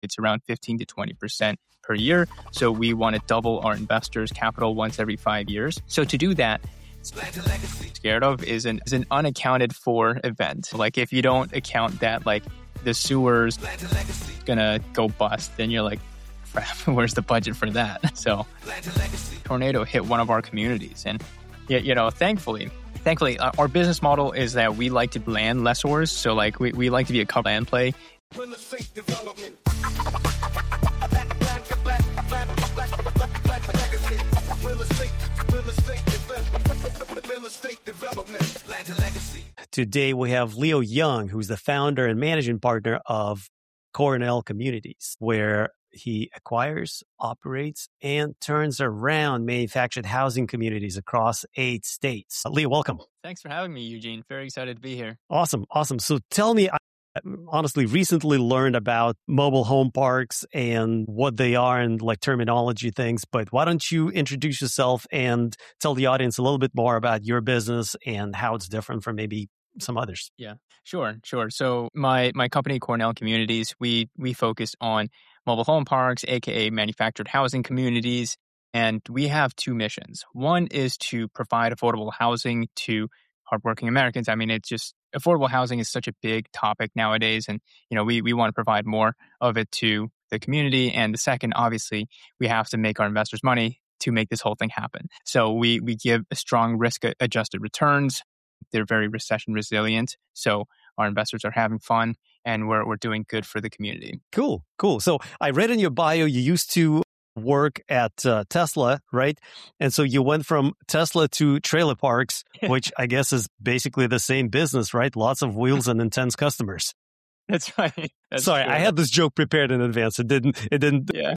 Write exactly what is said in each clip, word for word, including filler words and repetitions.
It's around fifteen to twenty percent per year. So we want to double our investors' capital once every five years. So to do that, scared of is an, is an unaccounted for event. Like if you don't account that, like the sewer's gonna go bust, then you're like, crap, where's the budget for that? So tornado hit one of our communities. And, you know, thankfully, thankfully, uh, our business model is that we like to land lessors. So like we, we like to be a cover land play. Today, we have Leo Young, who's the founder and managing partner of Cornell Communities, where he acquires, operates, and turns around manufactured housing communities across eight states. Leo, welcome. Thanks for having me, Eugene. Very excited to be here. Awesome. Awesome. So tell me, I honestly recently learned about mobile home parks and what they are and like terminology things, but why don't you introduce yourself and tell the audience a little bit more about your business and how it's different from maybe some others? Yeah, sure, sure. So my my company, Cornell Communities, we we focus on mobile home parks, aka manufactured housing communities, and we have two missions. One is to provide affordable housing to hardworking Americans. I mean, it's just affordable housing is such a big topic nowadays, and you know, we we want to provide more of it to the community. And the second, obviously, we have to make our investors money to make this whole thing happen. So we we give strong risk-adjusted returns. They're very recession resilient. So our investors are having fun and we're we're doing good for the community. Cool, cool. So I read in your bio you used to work at uh, Tesla, right? And so you went from Tesla to trailer parks, which I guess is basically the same business, right? Lots of wheels and intense customers. That's right. That's Sorry, true. I had this joke prepared in advance. It didn't it didn't yeah.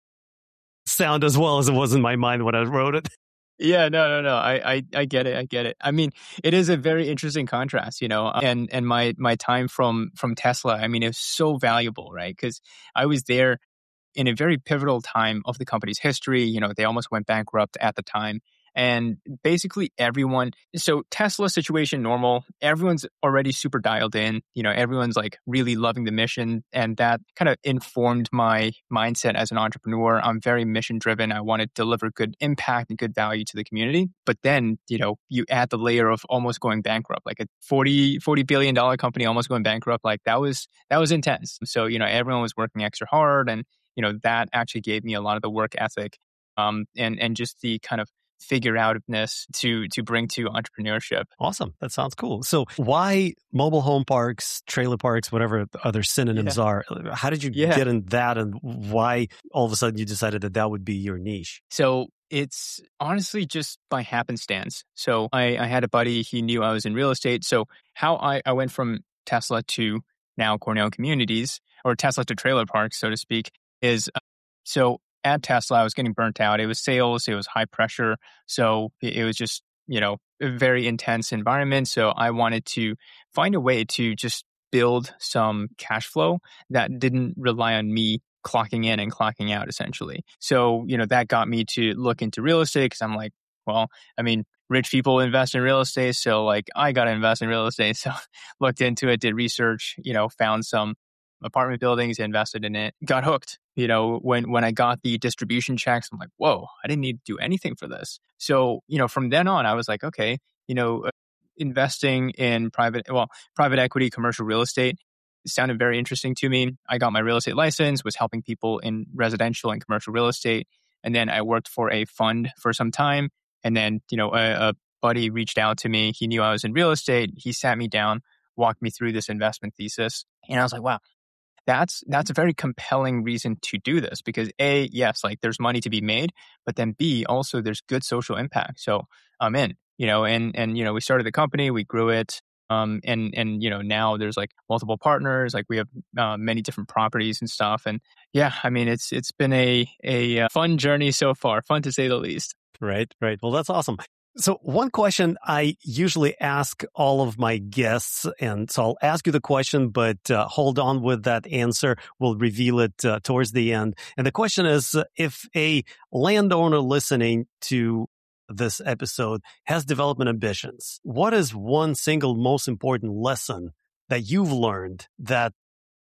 sound as well as it was in my mind when I wrote it. Yeah, no, no, no. I, I, I get it. I get it. I mean, it is a very interesting contrast, you know, and, and my, my time from, from Tesla, I mean, it was so valuable, right? Because I was there in a very pivotal time of the company's history. You know, they almost went bankrupt at the time. And basically everyone, so Tesla situation normal, everyone's already super dialed in, you know, everyone's like really loving the mission. And that kind of informed my mindset as an entrepreneur. I'm very mission driven. I want to deliver good impact and good value to the community. But then, you know, you add the layer of almost going bankrupt, like a forty, forty billion dollars company almost going bankrupt. Like that was, that was intense. So, you know, everyone was working extra hard. And, you know, that actually gave me a lot of the work ethic, um, and, and just the kind of figure outness to to bring to entrepreneurship. Awesome. That sounds cool. So why mobile home parks, trailer parks, whatever the other synonyms Yeah. are? How did you Yeah. get in that, and why all of a sudden you decided that that would be your niche? So it's honestly just by happenstance. So I, I had a buddy, he knew I was in real estate. So how I, I went from Tesla to now Cornell Communities, or Tesla to trailer parks, so to speak, is uh, so at Tesla, I was getting burnt out. It was sales, it was high pressure. So it, it was just, you know, a very intense environment. So I wanted to find a way to just build some cash flow that didn't rely on me clocking in and clocking out, essentially. So, you know, that got me to look into real estate because I'm like, well, I mean, rich people invest in real estate. So like, I got to invest in real estate. So looked into it, did research, you know, found some apartment buildings, invested in it, got hooked. You know, when, when I got the distribution checks, I'm like, whoa, I didn't need to do anything for this. So, you know, from then on, I was like, okay, you know, uh, investing in private, well, private equity, commercial real estate sounded very interesting to me. I got my real estate license, was helping people in residential and commercial real estate. And then I worked for a fund for some time. And then, you know, a, a buddy reached out to me. He knew I was in real estate. He sat me down, walked me through this investment thesis. And I was like, wow, That's that's a very compelling reason to do this because A, yes, like there's money to be made, but then B, also there's good social impact. So I'm in, you know, and and you know, we started the company, we grew it, um, and and you know, now there's like multiple partners, like we have uh, many different properties and stuff, and yeah, I mean, it's it's been a a fun journey so far, fun to say the least. Right, right. Well, that's awesome. So one question I usually ask all of my guests, and so I'll ask you the question, but uh, hold on with that answer. We'll reveal it uh, towards the end. And the question is, uh, if a landowner listening to this episode has development ambitions, what is one single most important lesson that you've learned that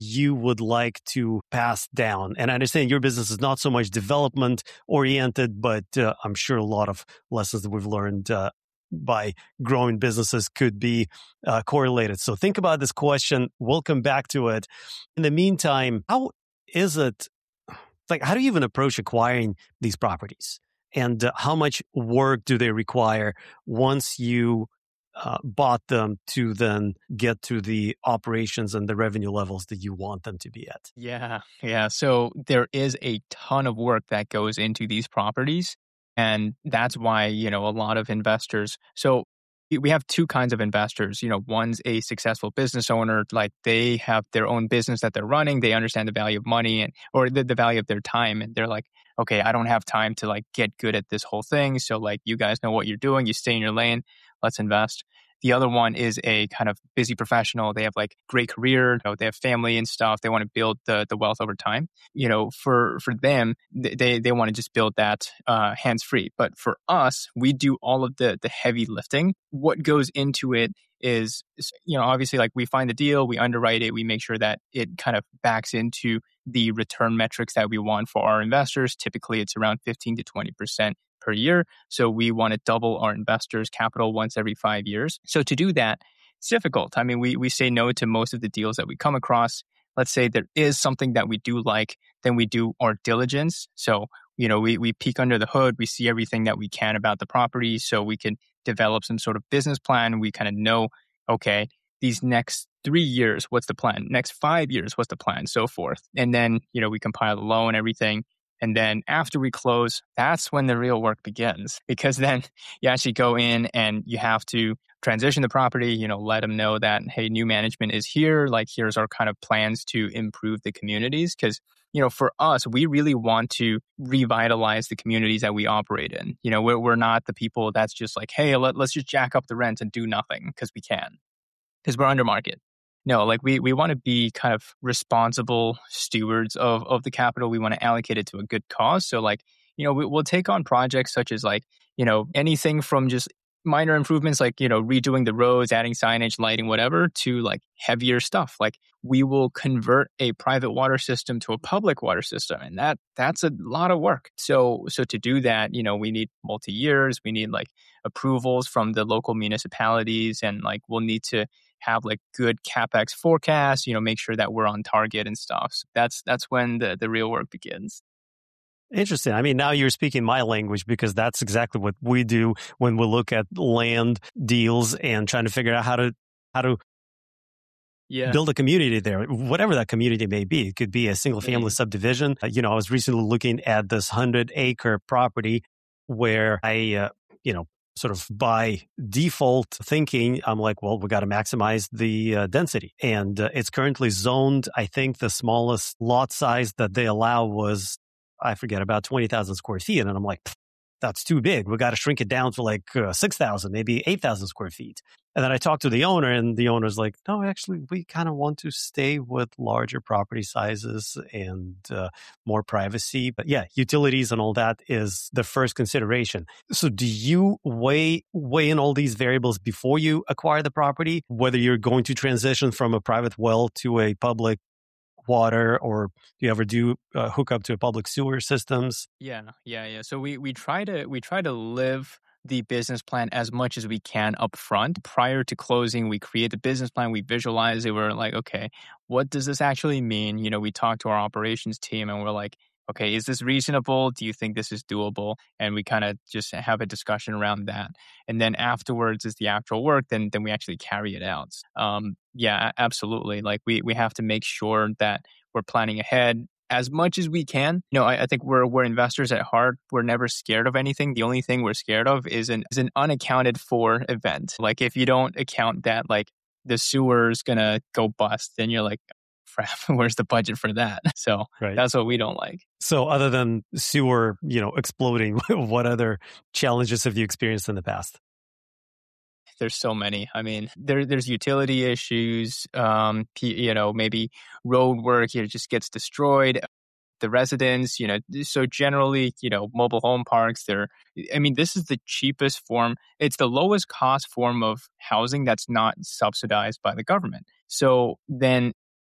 you would like to pass down? And I understand your business is not so much development oriented, but uh, I'm sure a lot of lessons that we've learned uh, by growing businesses could be uh, correlated. So think about this question. We'll come back to it. In the meantime, how is it, like, how do you even approach acquiring these properties? And uh, how much work do they require once you uh, bought them to then get to the operations and the revenue levels that you want them to be at? Yeah, yeah. So there is a ton of work that goes into these properties. And that's why, you know, a lot of investors. So we we have two kinds of investors. You know, one's a successful business owner, like they have their own business that they're running. They understand the value of money and or the, the value of their time. And they're like, okay, I don't have time to like get good at this whole thing. So like you guys know what you're doing. You stay in your lane. Let's invest. The other one is a kind of busy professional. They have like great career, you know, they have family and stuff. They want to build the the wealth over time. You know, for for them, they they want to just build that uh, hands free. But for us, we do all of the the heavy lifting. What goes into it is, is, you know, obviously like we find the deal, we underwrite it, we make sure that it kind of backs into the return metrics that we want for our investors. Typically, it's around fifteen to twenty percent per year. So we want to double our investors' capital once every five years. So to do that, it's difficult. I mean, we we say no to most of the deals that we come across. Let's say there is something that we do like, then we do our diligence. So, you know, we we peek under the hood, we see everything that we can about the property so we can develop some sort of business plan. We kind of know, okay, these next three years, what's the plan? Next five years, what's the plan? So forth. And then, you know, we compile the loan, everything. And then after we close, that's when the real work begins, because then you actually go in and you have to transition the property, you know, let them know that, hey, new management is here. Like, here's our kind of plans to improve the communities. Because, you know, for us, we really want to revitalize the communities that we operate in. You know, we're, we're not the people that's just like, hey, let, let's just jack up the rent and do nothing because we can, because we're under market. No, like we, we want to be kind of responsible stewards of, of the capital. We want to allocate it to a good cause. So like, you know, we, we'll take on projects such as like, you know, anything from just minor improvements like, you know, redoing the roads, adding signage, lighting, whatever, to like heavier stuff. Like we will convert a private water system to a public water system. And that that's a lot of work. So so to do that, you know, we need multi-years, we need like approvals from the local municipalities, and like we'll need to have like good CapEx forecasts, you know, make sure that we're on target and stuff. So that's that's when the, the real work begins. Interesting. I mean, now you're speaking my language, because that's exactly what we do when we look at land deals and trying to figure out how to how to yeah. build a community there, whatever that community may be. It could be a single family mm-hmm. subdivision. Uh, you know, I was recently looking at this hundred acre property where I, uh, you know, sort of by default thinking, I'm like, well, we got to maximize the uh, density. And uh, it's currently zoned. I think the smallest lot size that they allow was, I forget, about twenty thousand square feet. And I'm like, that's too big. We got to shrink it down to like uh, six thousand, maybe eight thousand square feet. And then I talked to the owner, and the owner's like, no, actually, we kind of want to stay with larger property sizes and uh, more privacy. But yeah, utilities and all that is the first consideration. So do you weigh, weigh in all these variables before you acquire the property, whether you're going to transition from a private well to a public water, or do you ever do uh, hook up to a public sewer systems? Yeah, yeah, yeah. So we, we try to we try to live the business plan as much as we can up front. Prior to closing, we create the business plan, we visualize it. We're like, okay, what does this actually mean? You know, we talk to our operations team and we're like, okay, is this reasonable? Do you think this is doable? And we kind of just have a discussion around that. And then afterwards is the actual work, then then we actually carry it out. Um, yeah, absolutely. Like we we have to make sure that we're planning ahead as much as we can. You know, I, I think we're we're investors at heart. We're never scared of anything. The only thing we're scared of is an is an unaccounted for event. Like if you don't account that like the sewer's gonna go bust, then you're like, crap, where's the budget for that? So right. That's what we don't like. So other than sewer, you know, exploding, what other challenges have you experienced in the past? There's so many. I mean, there there's utility issues, um, you know, maybe road work, it just gets destroyed. The residents, you know, so generally, you know, mobile home parks, they're, I mean, this is the cheapest form. It's the lowest cost form of housing that's not subsidized by the government. So then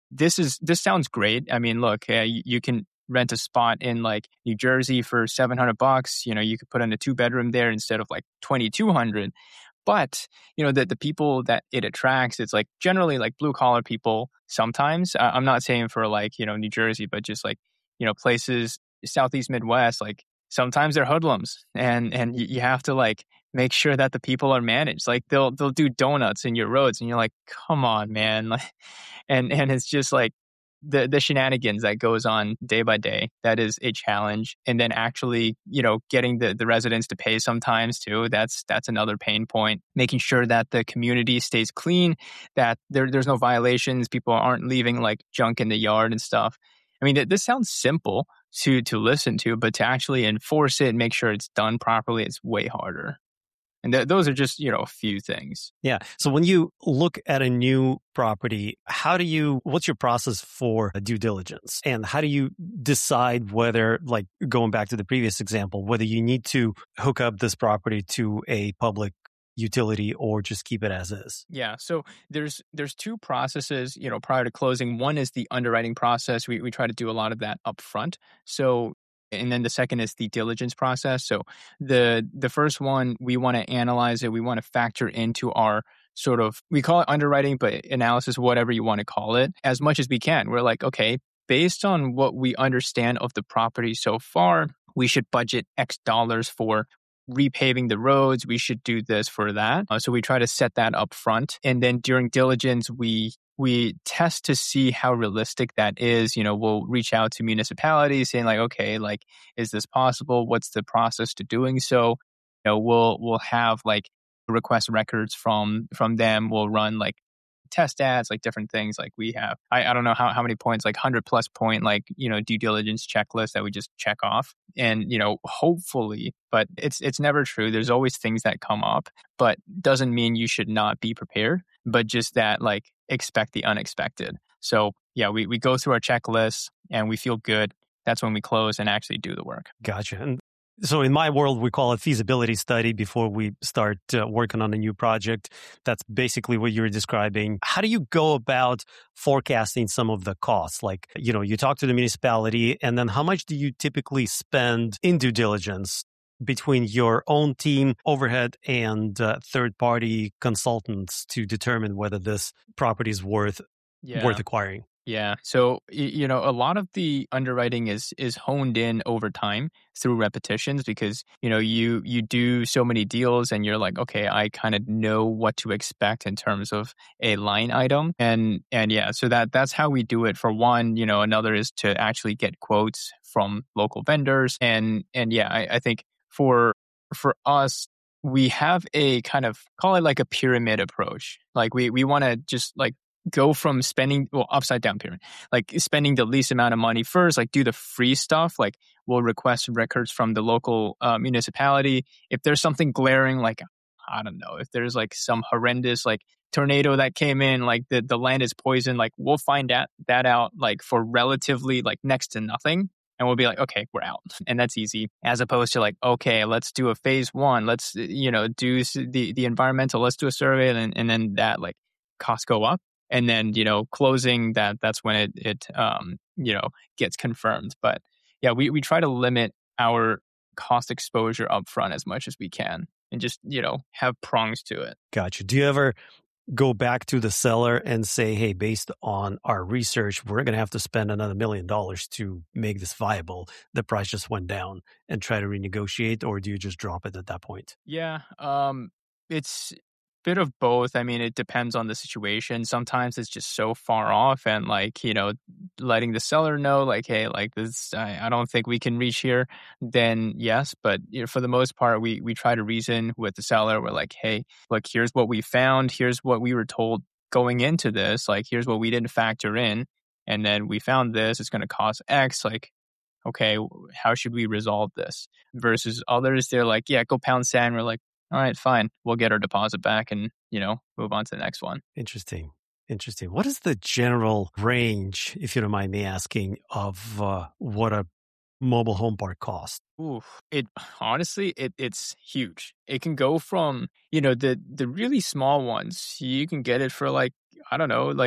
this is this sounds great. I mean, look, uh, you, you can rent a spot in like New Jersey for seven hundred bucks. You know, you could put in a two bedroom there instead of like twenty-two hundred. But, you know, the, the people that it attracts, it's like generally like blue collar people sometimes. Uh, I'm not saying for like, you know, New Jersey, but just like, you know, places, Southeast Midwest, like sometimes they're hoodlums and, and you, you have to like make sure that the people are managed. Like they'll, they'll do donuts in your roads and you're like, come on, man. Like, and, and it's just like, the the shenanigans that goes on day by day, that is a challenge. And then actually, you know, getting the, the residents to pay sometimes too, that's that's another pain point. Making sure that the community stays clean, that there there's no violations, people aren't leaving like junk in the yard and stuff. I mean, th- this sounds simple to to listen to, but to actually enforce it and make sure it's done properly, it's way harder. And th- those are just, you know, a few things. Yeah. So when you look at a new property, how do you, what's your process for due diligence? And how do you decide whether, like going back to the previous example, whether you need to hook up this property to a public utility or just keep it as is? Yeah. So there's there's two processes, you know, prior to closing. One is the underwriting process. We we try to do a lot of that up front. So and then the second is the diligence process. So the the first one, we want to analyze it. We want to factor into our sort of, we call it underwriting, but analysis, whatever you want to call it, as much as we can. We're like, okay, based on what we understand of the property so far, we should budget X dollars for repaving the roads. We should do this for that. Uh, so we try to set that up front. And then during diligence, we we test to see how realistic that is. You know, we'll reach out to municipalities saying like, okay, like, is this possible? What's the process to doing so? You know, we'll we'll have like request records from from them. We'll run like test ads, like different things. Like we have, I, I don't know how, how many points, like one hundred plus point, like, you know, due diligence checklist that we just check off. And, you know, hopefully, but it's it's never true. There's always things that come up, but doesn't mean you should not be prepared, but just that like expect the unexpected. So yeah, we, we go through our checklist and we feel good. That's when we close and actually do the work. Gotcha. And so in my world, we call it feasibility study before we start uh, working on a new project. That's basically what you're describing. How do you go about forecasting some of the costs? Like, you know, you talk to the municipality, and then how much do you typically spend in due diligence between your own team, overhead, and uh, third-party consultants to determine whether this property is worth Yeah. worth acquiring? Yeah. So, y- you know, a lot of the underwriting is is honed in over time through repetitions because, you know, you you do so many deals and you're like, okay, I kind of know what to expect in terms of a line item. And and yeah, so that that's how we do it for one. You know, another is to actually get quotes from local vendors. And and yeah, I, I think for for us, we have a kind of, call it like a pyramid approach. Like we we want to just like go from spending, well, upside down pyramid, like spending the least amount of money first, like do the free stuff. Like we'll request records from the local uh, municipality. If there's something glaring, like, I don't know, if there's like some horrendous like tornado that came in, like the, the land is poisoned, like we'll find that, that out like for relatively like next to nothing. And we'll be like, okay, we're out. And that's easy. As opposed to like, okay, let's do a phase one. Let's, you know, do the, the environmental, let's do a survey. And, and then that like costs go up. And then, you know, closing that, that's when it, it um, you know, gets confirmed. But yeah, we, we try to limit our cost exposure upfront as much as we can and just, you know, have prongs to it. Gotcha. Do you ever go back to the seller and say, hey, based on our research, we're going to have to spend another million dollars to make this viable. The price just went down, and try to renegotiate, or do you just drop it at that point? Yeah, um, it's bit of both. I mean, it depends on the situation. Sometimes it's just so far off and like, you know, letting the seller know like, hey, like this, I, I don't think we can reach here, then yes. But you know, for the most part, we, we try to reason with the seller. We're like, hey, look, here's what we found. Here's what we were told going into this. Like, here's what we didn't factor in. And then we found this, it's going to cost X. Like, okay, how should we resolve this? Versus others, they're like, yeah, go pound sand. We're like, all right, fine. We'll get our deposit back and, you know, move on to the next one. Interesting. Interesting. What is the general range, if you don't mind me asking, of uh, what a mobile home park costs? Ooh, it honestly, it it's huge. It can go from, you know, the the really small ones. You can get it for like, I don't know, like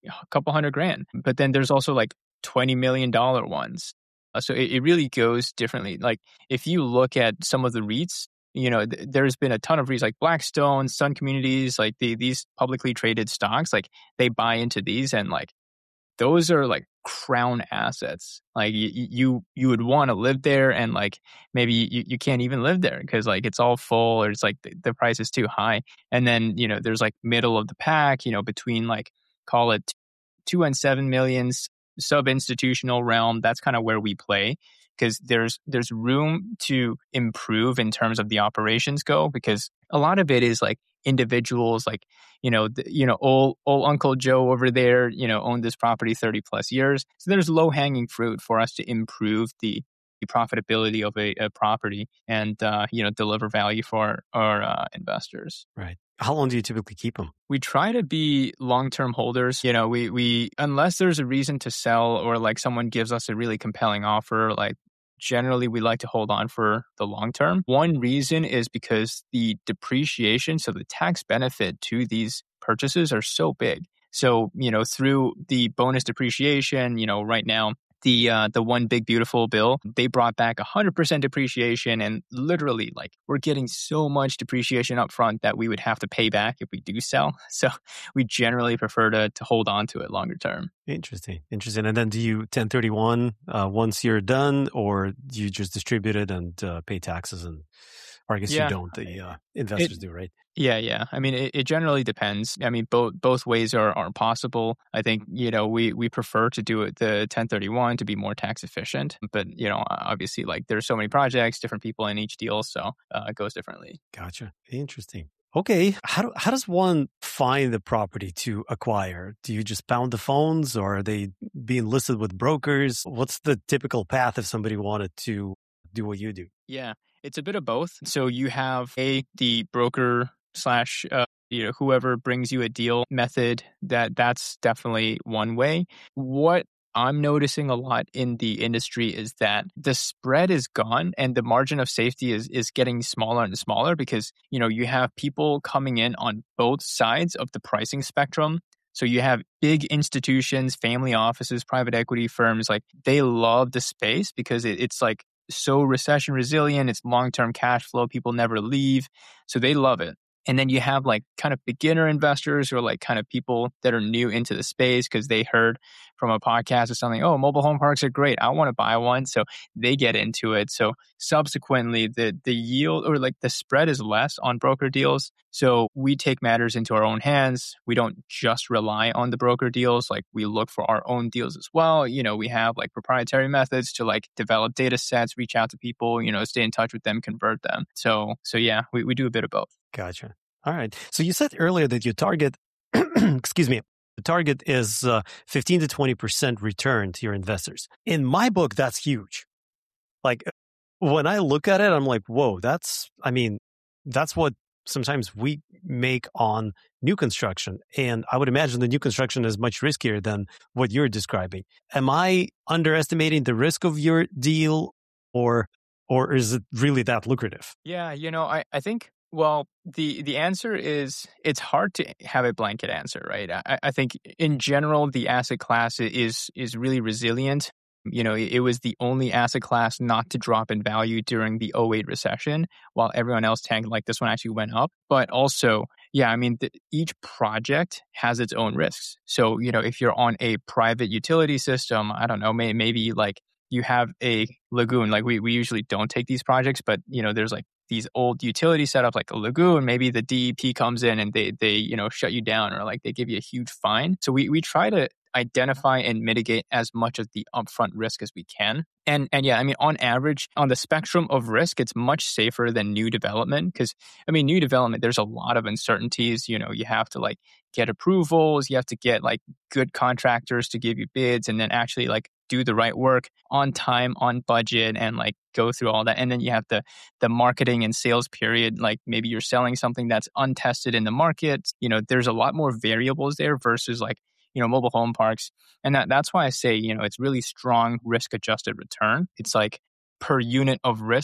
a couple hundred grand. But then there's also like twenty million dollars ones. Uh, so it, it really goes differently. Like if you look at some of the REITs, you know, th- there's been a ton of REITs like Blackstone, Sun Communities, like the, these publicly traded stocks, like they buy into these, and like those are like crown assets. Like you, you, you would want to live there, and like maybe you, you can't even live there because like it's all full, or it's like the, the price is too high. And then, you know, there's like middle of the pack, you know, between like call it two and seven millions, sub-institutional realm. That's kind of where we play, because there's there's room to improve in terms of the operations go, because a lot of it is like individuals, like, you know, the, you know, old old Uncle Joe over there, you know, owned this property thirty plus years. So there's low hanging fruit for us to improve the, the profitability of a, a property, and uh, you know, deliver value for our uh, investors. Right. How long do you typically keep them? We try to be long-term holders. You know, we we unless there's a reason to sell, or like someone gives us a really compelling offer, like generally we like to hold on for the long term. One reason is because the depreciation, so the tax benefit to these purchases are so big. So, you know, through the bonus depreciation, you know, right now, the uh, the one big beautiful bill, they brought back one hundred percent depreciation, and literally like we're getting so much depreciation up front that we would have to pay back if we do sell. So we generally prefer to to hold on to it longer term. Interesting. Interesting. And then do you ten thirty-one uh, once you're done, or do you just distribute it and uh, pay taxes? And or I guess Yeah. you don't, the uh, investors It- do, right? Yeah, yeah. I mean, it, it generally depends. I mean, both both ways are, are possible. I think, you know, we, we prefer to do it the ten thirty-one to be more tax efficient. But, you know, obviously, like there's so many projects, different people in each deal, so uh, it goes differently. Gotcha. Interesting. Okay. How do, how does one find the property to acquire? Do you just pound the phones, or are they being listed with brokers? What's the typical path if somebody wanted to do what you do? Yeah, it's a bit of both. So you have a the broker slash uh, you know, whoever brings you a deal method. That that's definitely one way. What I'm noticing a lot in the industry is that the spread is gone, and the margin of safety is is getting smaller and smaller, because, you know, you have people coming in on both sides of the pricing spectrum. So you have big institutions, family offices, private equity firms, like they love the space because it, it's like so recession resilient. It's long-term cash flow. People never leave. So they love it. And then you have like kind of beginner investors, or like kind of people that are new into the space because they heard from a podcast or something, oh, mobile home parks are great, I want to buy one. So they get into it. So subsequently, the the yield, or like the spread, is less on broker deals. So we take matters into our own hands. We don't just rely on the broker deals. Like we look for our own deals as well. You know, we have like proprietary methods to like develop data sets, reach out to people, you know, stay in touch with them, convert them. So so yeah, we, we do a bit of both. Gotcha. All right. So you said earlier that your target, excuse me, the target is uh, fifteen to twenty percent return to your investors. In my book, that's huge. Like when I look at it, I'm like, whoa, that's, I mean, that's what sometimes we make on new construction. And I would imagine the new construction is much riskier than what you're describing. Am I underestimating the risk of your deal, or or is it really that lucrative? Yeah, you know, I, I think, well, the, the answer is it's hard to have a blanket answer, right? I, I think in general, the asset class is is really resilient. You know, it, it was the only asset class not to drop in value during the oh eight recession, while everyone else tanked. Like this one actually went up. But also, yeah, I mean, the, each project has its own risks. So, you know, if you're on a private utility system, I don't know, may, maybe like you have a lagoon. Like we, we usually don't take these projects, but, you know, there's like these old utility setups like a lagoon. Maybe the D E P comes in and they, they, you know, shut you down, or like they give you a huge fine. So we, we try to identify and mitigate as much of the upfront risk as we can. And and yeah, I mean, on average, on the spectrum of risk, it's much safer than new development, because, I mean, new development, there's a lot of uncertainties. You know, you have to like get approvals, you have to get like good contractors to give you bids, and then actually like do the right work on time, on budget, and like go through all that. And then you have the the marketing and sales period. Like maybe you're selling something that's untested in the market. You know, there's a lot more variables there versus like, you know, mobile home parks. And that, that's why I say, you know, it's really strong risk adjusted return. It's like per unit of risk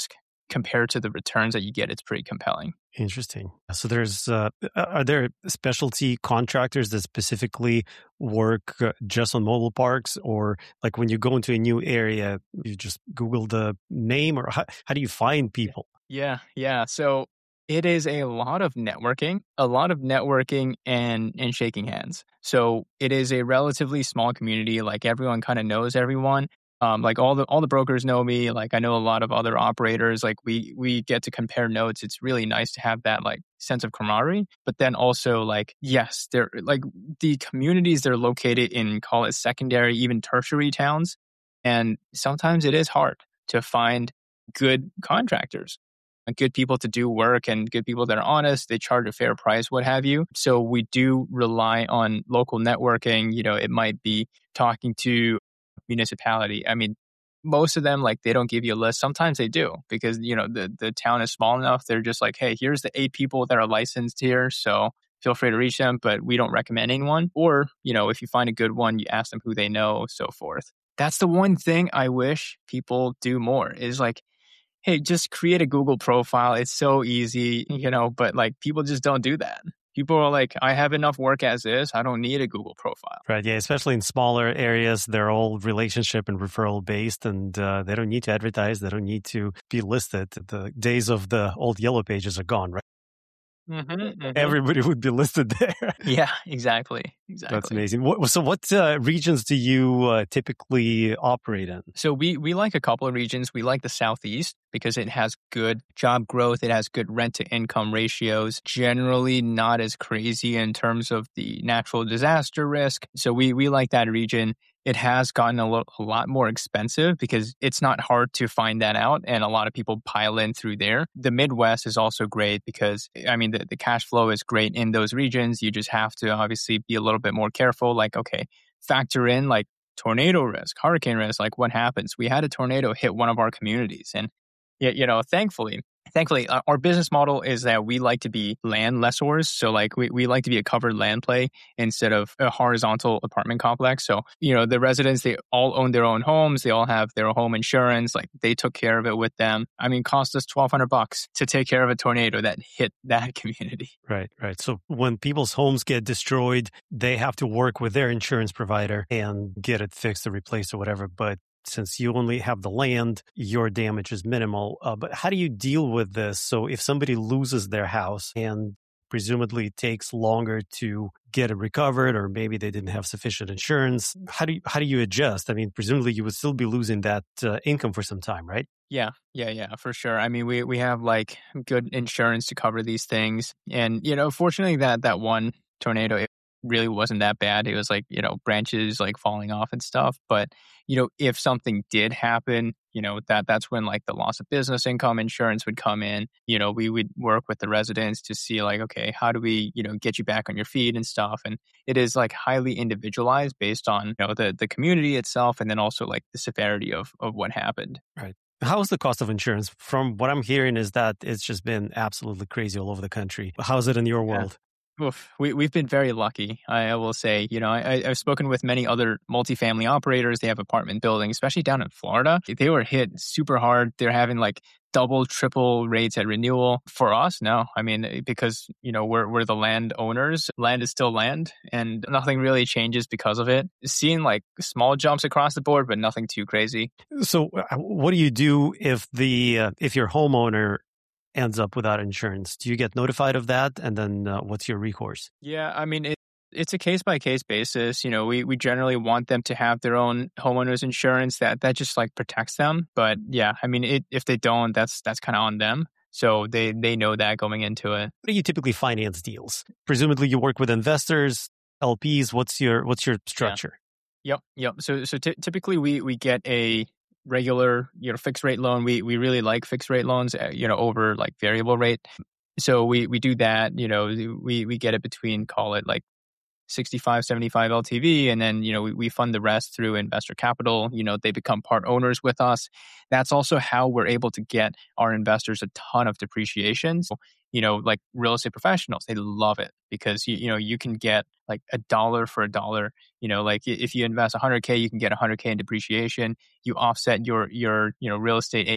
compared to the returns that you get, it's pretty compelling. Interesting. So there's, uh, are there specialty contractors that specifically work uh, just on mobile parks, or like when you go into a new area, you just Google the name, or how, how do you find people? Yeah, yeah. So it is a lot of networking, a lot of networking and and shaking hands. So it is a relatively small community. Like everyone kind of knows everyone. Um, like all the all the brokers know me. Like I know a lot of other operators. Like we we get to compare notes. It's really nice to have that like sense of camaraderie. But then also like yes, they're like the communities they're located in, call it secondary, even tertiary towns, and sometimes it is hard to find good contractors, and good people to do work, and good people that are honest, they charge a fair price, what have you. So we do rely on local networking. You know, it might be talking to municipality. I mean, most of them, like, they don't give you a list. Sometimes they do because, you know, the, the town is small enough. They're just like, hey, here's the eight people that are licensed here. So feel free to reach them, but we don't recommend anyone. Or, you know, if you find a good one, you ask them who they know, so forth. That's the one thing I wish people do more is like, hey, just create a Google profile. It's so easy, you know, but like people just don't do that. People are like, I have enough work as is. I don't need a Google profile. Right. Yeah. Especially in smaller areas, they're all relationship and referral based, and uh, they don't need to advertise. They don't need to be listed. The days of the old yellow pages are gone, right? Mm-hmm, mm-hmm. Everybody would be listed there. Yeah, exactly. Exactly. That's amazing. What, so what uh, regions do you uh, typically operate in? So we, we like a couple of regions. We like the Southeast because it has good job growth. It has good rent to income ratios, generally not as crazy in terms of the natural disaster risk. So we, we like that region. It has gotten a, lo- a lot more expensive because it's not hard to find that out, and a lot of people pile in through there. The Midwest is also great because, I mean, the, the cash flow is great in those regions. You just have to obviously be a little bit more careful. Like, okay, factor in like tornado risk, hurricane risk, like what happens? We had a tornado hit one of our communities, and you know, thankfully, Thankfully, uh, our business model is that we like to be land lessors. So like we, we like to be a covered land play instead of a horizontal apartment complex. So, you know, the residents, they all own their own homes. They all have their home insurance. Like they took care of it with them. I mean, it cost us twelve hundred bucks to take care of a tornado that hit that community. Right, right. So when people's homes get destroyed, they have to work with their insurance provider and get it fixed or replaced or whatever. But since you only have the land, your damage is minimal. Uh, but how do you deal with this? So if somebody loses their house and presumably it takes longer to get it recovered, or maybe they didn't have sufficient insurance, how do you, how do you adjust? I mean, presumably you would still be losing that uh, income for some time, right? Yeah, yeah, yeah, for sure. I mean, we, we have like good insurance to cover these things. And, you know, fortunately that, that one tornado, it really wasn't that bad. It was like, you know, branches like falling off and stuff. But, you know, if something did happen, you know, that that's when like the loss of business income insurance would come in. You know, we would work with the residents to see like, okay, how do we, you know, get you back on your feet and stuff. And it is like highly individualized based on, you know, the, the community itself, and then also like the severity of, of what happened. Right. How's the cost of insurance? From what I'm hearing is that it's just been absolutely crazy all over the country. How's it in your world? Yeah. Oof, we, we've been very lucky, I will say. You know, I, I've spoken with many other multifamily operators. They have apartment buildings, especially down in Florida. They were hit super hard. They're having like double, triple rates at renewal. For us, no. I mean, because, you know, we're we're the land owners. Land is still land, and nothing really changes because of it. Seeing like small jumps across the board, but nothing too crazy. So what do you do if the uh, if your homeowner ends up without insurance? Do you get notified of that? And then uh, what's your recourse? Yeah, I mean, it, it's a case-by-case basis. You know, we, we generally want them to have their own homeowner's insurance that, that just like protects them. But yeah, I mean, it, if they don't, that's that's kind of on them. So they, they know that going into it. How do you typically finance deals? Presumably you work with investors, L Ps. What's your what's your structure? Yeah. Yep, yep. So so t- typically we, we get a regular, you know, fixed rate loan. We we really like fixed rate loans, you know, over like variable rate. So we we do that, you know, we we get it between, call it like sixty-five, seventy-five L T V. And then, you know, we, we fund the rest through investor capital. You know, they become part owners with us. That's also how we're able to get our investors a ton of depreciation. So, you know, like real estate professionals, they love it because, you, you know, you can get like a dollar for a dollar. You know, like if you invest one hundred K, you can get one hundred K in depreciation. You offset your, your, you know, real estate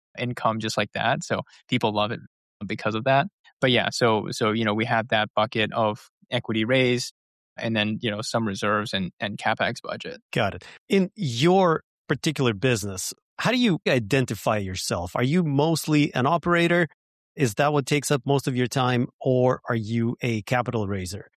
income just like that. So people love it because of that. But yeah, so so you know, we have that bucket of equity raise and then, you know, some reserves and, and CapEx budget. Got it. In your particular business, how do you identify yourself? Are you mostly an operator? Is that what takes up most of your time? Or are you a capital raiser?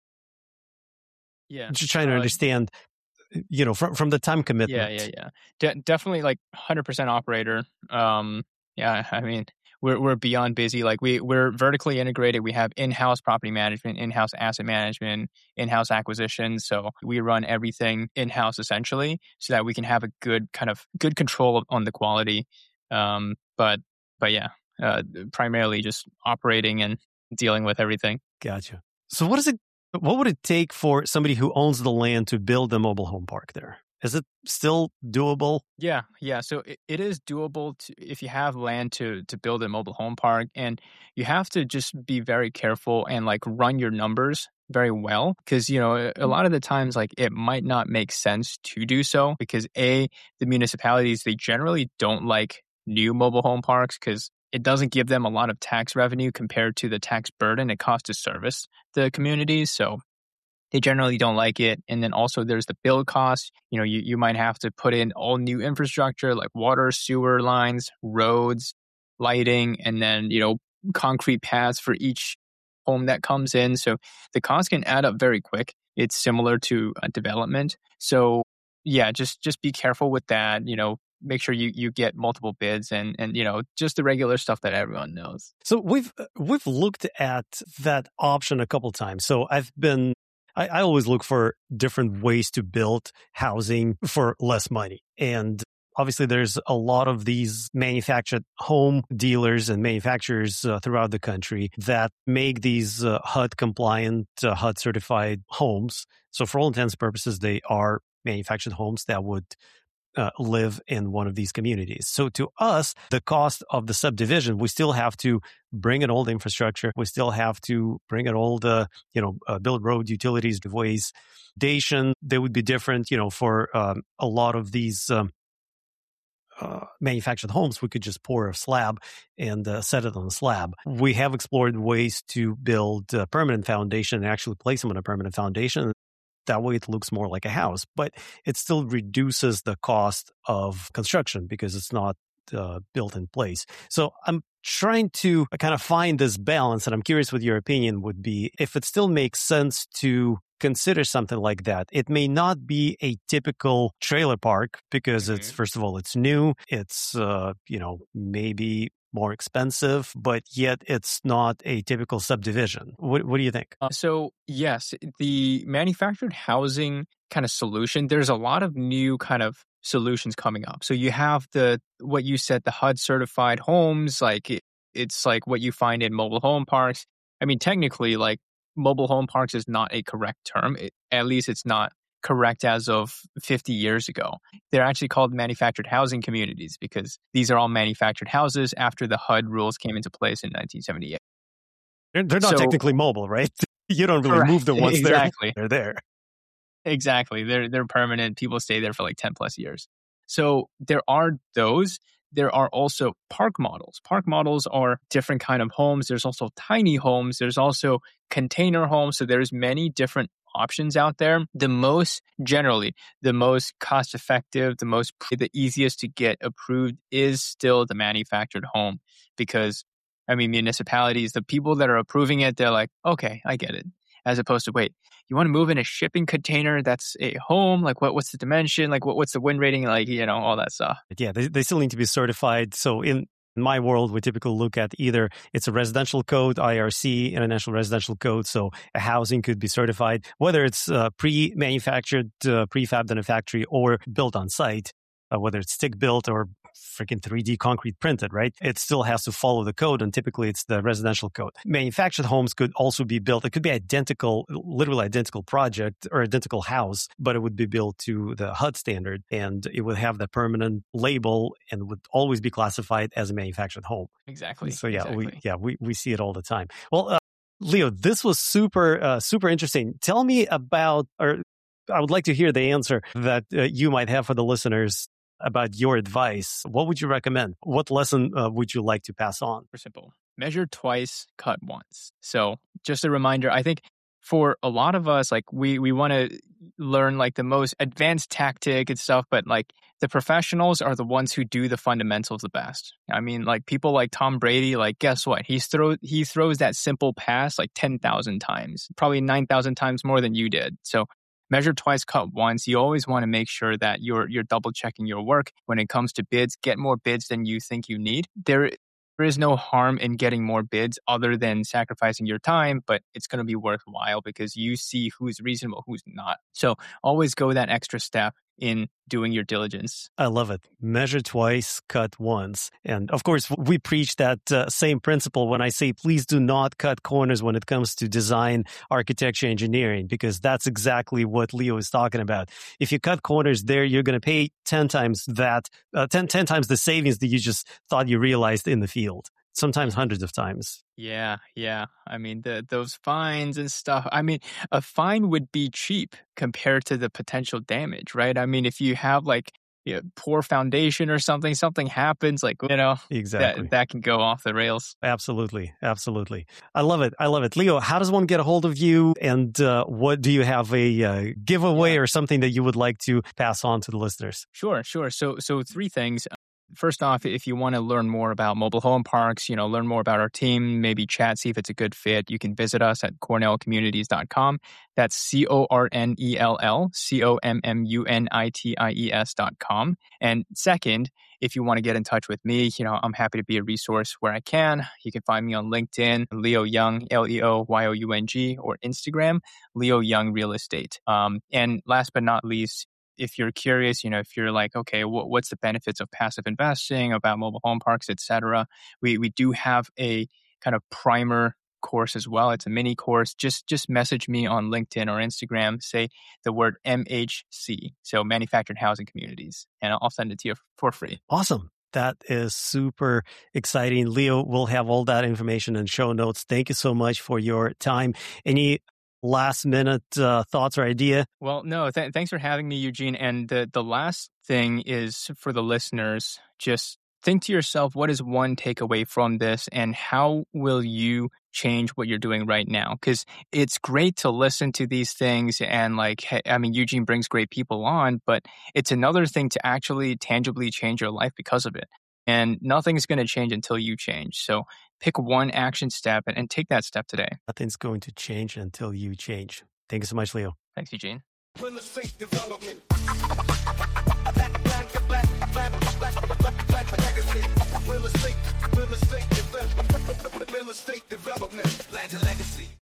Yeah. Just trying to Uh, understand, you know, from, from the time yeah, commitment. yeah, yeah. De- definitely like one hundred percent operator. Um, yeah, I mean, we're we're beyond busy. Like we we're vertically integrated. We have in-house property management, in-house asset management, in-house acquisitions. So we run everything in-house essentially, so that we can have a good kind of good control on the quality. Um, but but yeah, uh, primarily just operating and dealing with everything. Gotcha. So what is it? What would it take for somebody who owns the land to build a mobile home park there? Is it still doable? Yeah, yeah. So it, it is doable to, if you have land to to build a mobile home park, and you have to just be very careful and like run your numbers very well, because you know a, a lot of the times like it might not make sense to do so, because a the municipalities, they generally don't like new mobile home parks because it doesn't give them a lot of tax revenue compared to the tax burden it costs to service the communities. So they generally don't like it. And then also there's the build cost. You know, you, you might have to put in all new infrastructure like water, sewer lines, roads, lighting, and then, you know, concrete paths for each home that comes in. So the cost can add up very quick. It's similar to a development. So yeah, just just be careful with that. You know, make sure you, you get multiple bids and, and, you know, just the regular stuff that everyone knows. So we've we've looked at that option a couple times. So I've been I, I always look for different ways to build housing for less money. And obviously there's a lot of these manufactured home dealers and manufacturers uh, throughout the country that make these uh, H U D compliant, uh, H U D certified homes. So for all intents and purposes, they are manufactured homes that would Uh, live in one of these communities. So to us, the cost of the subdivision, we still have to bring in all the infrastructure. We still have to bring in all the, you know, uh, build road, utilities, ways, station. They would be different, you know, for um, a lot of these um, uh, manufactured homes. We could just pour a slab and uh, set it on the slab. We have explored ways to build a permanent foundation and actually place them on a permanent foundation. That way it looks more like a house, but it still reduces the cost of construction because it's not uh, built in place. So I'm trying to kind of find this balance, and I'm curious what your opinion would be. If it still makes sense to consider something like that, it may not be a typical trailer park because mm-hmm. it's, first of all, it's new. It's, uh, you know, maybe more expensive, but yet it's not a typical subdivision. What, what do you think? Uh, so yes, the manufactured housing kind of solution, there's a lot of new kind of solutions coming up. So you have the, what you said, the H U D certified homes, like it, it's like what you find in mobile home parks. I mean, technically, like mobile home parks is not a correct term. It, at least it's not correct as of fifty years ago. They're actually called manufactured housing communities because these are all manufactured houses after the H U D rules came into place in nineteen seventy-eight. They're, they're not so, technically mobile, right? You don't really correct. move them once exactly. they're, they're there. Exactly. They're they're permanent. People stay there for like ten plus years. So there are those. There are also park models. Park models are different kind of homes. There's also tiny homes. There's also container homes. So there's many different options out there. The most, generally, the most cost effective, the most, the easiest to get approved is still the manufactured home because, I mean, municipalities, the people that are approving it, they're like, okay, I get it. As opposed to, wait, you want to move in a shipping container that's a home? Like, what? what's the dimension? Like, what, what's the wind rating? Like, you know, all that stuff. Yeah, they, they still need to be certified. So in In my world, we typically look at either it's a residential code, I R C, International Residential Code, so a housing could be certified, whether it's uh, pre-manufactured, uh, prefabbed in a factory, or built on site, uh, whether it's stick-built or freaking three D concrete printed, right? It still has to follow the code, and typically it's the residential code. Manufactured homes could also be built. It could be identical, literally identical project or identical house, but it would be built to the H U D standard, and it would have the permanent label and would always be classified as a manufactured home. Exactly. So yeah, exactly. we yeah we we see it all the time. Well, uh, Leo, this was super uh, super interesting. Tell me about, or I would like to hear the answer that uh, you might have for the listeners about your advice, what would you recommend? What lesson uh, would you like to pass on? Super simple. Measure twice, cut once. So just a reminder, I think for a lot of us, like we, we want to learn like the most advanced tactic and stuff, but like the professionals are the ones who do the fundamentals the best. I mean, like people like Tom Brady, like guess what? He's throw, he throws that simple pass like ten thousand times, probably nine thousand times more than you did. So measure twice, cut once. You always want to make sure that you're you're double checking your work when it comes to bids. Get more bids than you think you need. There There is no harm in getting more bids other than sacrificing your time, but it's going to be worthwhile because you see who's reasonable, who's not. So always go that extra step in doing your diligence. I love it. Measure twice, cut once. And of course, we preach that uh, same principle when I say, please do not cut corners when it comes to design, architecture, engineering, because that's exactly what Leo is talking about. If you cut corners there, you're going to pay ten times that, uh, ten, ten times the savings that you just thought you realized in the field. Sometimes hundreds of times. Yeah, yeah. I mean, the those fines and stuff. I mean, a fine would be cheap compared to the potential damage, right? I mean, if you have like you know, poor foundation or something, something happens, like, you know, exactly. that, that can go off the rails. Absolutely. Absolutely. I love it. I love it. Leo, how does one get a hold of you? And uh, what do you have a uh, giveaway yeah. or something that you would like to pass on to the listeners? Sure, sure. So, so three things. First off, if you want to learn more about mobile home parks, you know, learn more about our team, maybe chat, see if it's a good fit, you can visit us at cornell communities dot com. That's C O R N E L L C O M M U N I T I E S dot com. And second, if you want to get in touch with me, you know, I'm happy to be a resource where I can. You can find me on LinkedIn, Leo Young, L E O Y O U N G, or Instagram, Leo Young Real Estate. Um, and last but not least, if you're curious, you know, if you're like, okay, what, what's the benefits of passive investing, about mobile home parks, et cetera, we, we do have a kind of primer course as well. It's a mini course. Just, just message me on LinkedIn or Instagram, say the word M H C, so Manufactured Housing Communities, and I'll send it to you for free. Awesome. That is super exciting. Leo, we'll have all that information in show notes. Thank you so much for your time. Any last minute uh, thoughts or idea? Well, no, th- thanks for having me, Eugene. And the, the last thing is for the listeners, just think to yourself, what is one takeaway from this and how will you change what you're doing right now? Because it's great to listen to these things and like, hey, I mean, Eugene brings great people on, but it's another thing to actually tangibly change your life because of it. And nothing's going to change until you change. So pick one action step and, and take that step today. Nothing's going to change until you change. Thank you so much, Leo. Thanks, Eugene. Real estate development. Real estate, real estate development. Real estate development. Land to legacy.